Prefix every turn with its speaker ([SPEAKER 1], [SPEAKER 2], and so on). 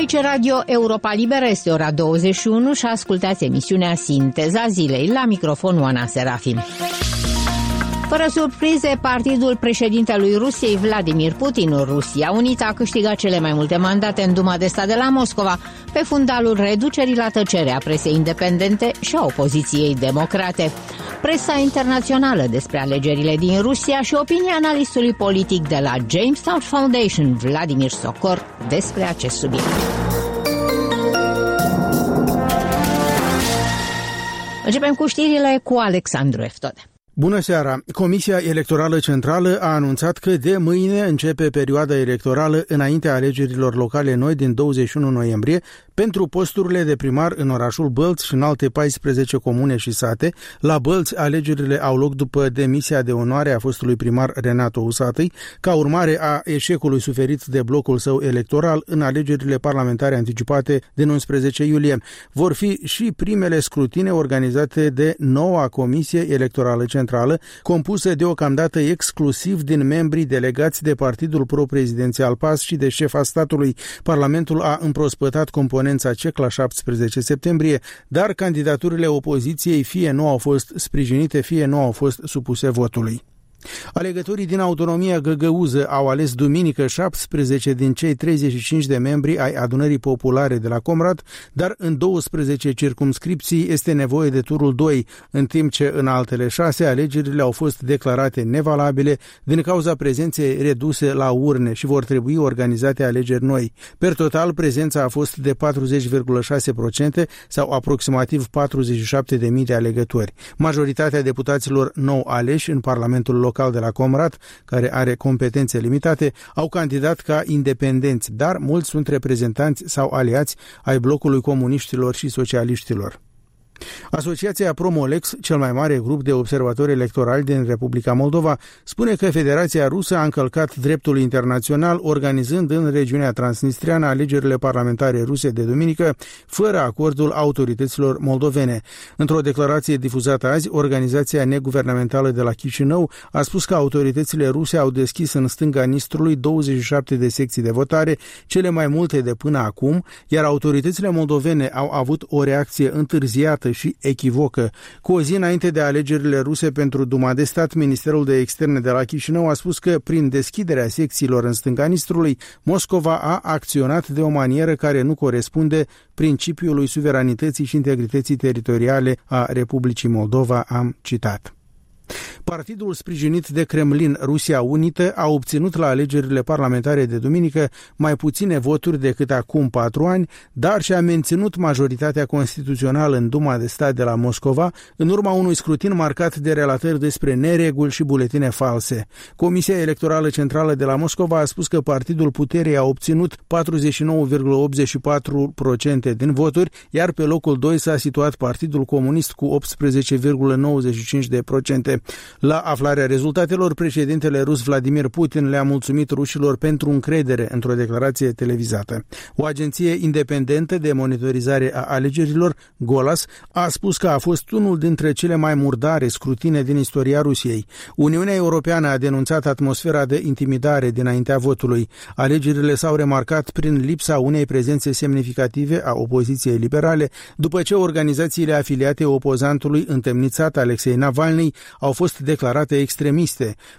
[SPEAKER 1] Aici Radio Europa Liberă, este ora 21 și ascultați emisiunea Sinteza Zilei. La microfon Oana Serafim. Fără surprize, partidul președintelui Rusiei, Vladimir Putin, Rusia Unită, a câștigat cele mai multe mandate în Duma de Stat de la Moscova, pe fundalul reducerii la tăcere a presei independente și a opoziției democrate. Presa internațională despre alegerile din Rusia și opinia analistului politic de la Jamestown Foundation, Vladimir Sokor, despre acest subiect. Începem cu știrile cu Alexandru Eftode.
[SPEAKER 2] Bună seara! Comisia Electorală Centrală a anunțat că de mâine începe perioada electorală înaintea alegerilor locale noi din 21 noiembrie pentru posturile de primar în orașul Bălți și în alte 14 comune și sate. La Bălți, alegerile au loc după demisia de onoare a fostului primar Renato Usatăi, ca urmare a eșecului suferit de blocul său electoral în alegerile parlamentare anticipate din 11 iulie. Vor fi și primele scrutine organizate de noua Comisie Electorală Centrală, compusă deocamdată exclusiv din membrii delegați de Partidul Pro-Prezidențial PAS și de șefa statului. Parlamentul a împrospătat componența CEC la 17 septembrie, dar candidaturile opoziției fie nu au fost sprijinite, fie nu au fost supuse votului. Alegătorii din autonomia găgăuză au ales duminică 17 din cei 35 de membri ai adunării populare de la Comrat, dar în 12 circumscripții este nevoie de turul 2, în timp ce în altele 6 alegerile au fost declarate nevalabile din cauza prezenței reduse la urne și vor trebui organizate alegeri noi. Per total, prezența a fost de 40,6% sau aproximativ 47.000 de alegători. Majoritatea deputaților nou aleși în Parlamentul local de la Comrat, care are competențe limitate, au candidat ca independenți, dar mulți sunt reprezentanți sau aliați ai blocului comuniștilor și socialiștilor. Asociația Promolex, cel mai mare grup de observatori electorali din Republica Moldova, spune că Federația Rusă a încălcat dreptul internațional organizând în regiunea transnistreană alegerile parlamentare ruse de duminică, fără acordul autorităților moldovene. Într-o declarație difuzată azi, organizația neguvernamentală de la Chișinău a spus că autoritățile ruse au deschis în stânga Nistrului 27 de secții de votare, cele mai multe de până acum, iar autoritățile moldovene au avut o reacție întârziată și echivocă. Cu o zi înainte de alegerile ruse pentru Duma de Stat, Ministerul de Externe de la Chișinău a spus că prin deschiderea secțiilor în stânga Nistrului, Moscova a acționat de o manieră care nu corespunde principiului suveranității și integrității teritoriale a Republicii Moldova, am citat. Partidul sprijinit de Kremlin, Rusia Unită, a obținut la alegerile parlamentare de duminică mai puține voturi decât acum 4 ani, dar și-a menținut majoritatea constituțională în Duma de Stat de la Moscova, în urma unui scrutin marcat de relatări despre nereguli și buletine false. Comisia Electorală Centrală de la Moscova a spus că partidul puterii a obținut 49,84% din voturi, iar pe locul 2 s-a situat Partidul Comunist cu 18,95%. La aflarea rezultatelor, președintele rus Vladimir Putin le-a mulțumit rușilor pentru încredere într-o declarație televizată. O agenție independentă de monitorizare a alegerilor, Golas, a spus că a fost unul dintre cele mai murdare scrutine din istoria Rusiei. Uniunea Europeană a denunțat atmosfera de intimidare dinaintea votului. Alegerile s-au remarcat prin lipsa unei prezențe semnificative a opoziției liberale, după ce organizațiile afiliate opozantului întemnițat Alexei Navalny au fost declarate extremiste.